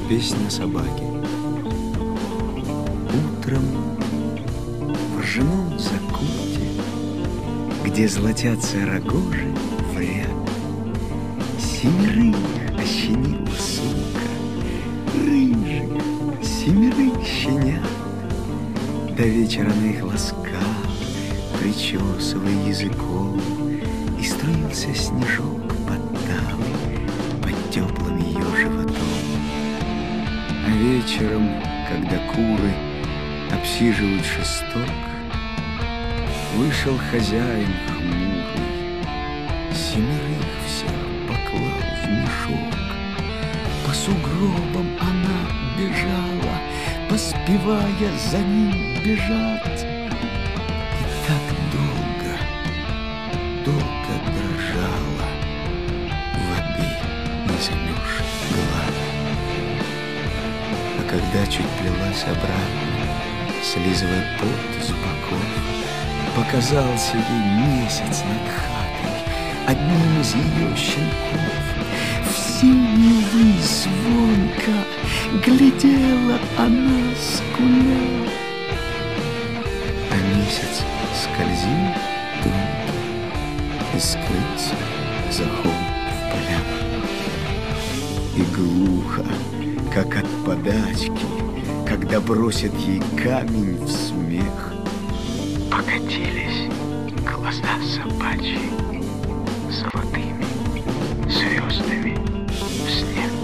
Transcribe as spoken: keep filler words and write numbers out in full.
Песня собаки. Утром в ржаном закуте, где золотятся рогожи в ряд, семерых ощенила сука, рыжих семерых щенят. До вечера она их ласкала, причесывая языком, и струился снежок под талой, под теплым ее животом. А вечером, когда куры обсиживают шесток, вышел хозяин хмурый, семерых всех поклал в мешок. По сугробам она бежала, поспевая за ним бежать. И так долго, долго дрожала воды не замерзшей гладь. А когда чуть плелась обратно, слизывая пот с боков, показался ей месяц над хатой, одним из ее щенков. В синевы звонко глядела она, скуля, а месяц скользил тонко и скрылся за холм в полях. И глухо, как от подачки, когда бросит ей камень в смех, покатились глаза собачьи золотыми звездами в снег.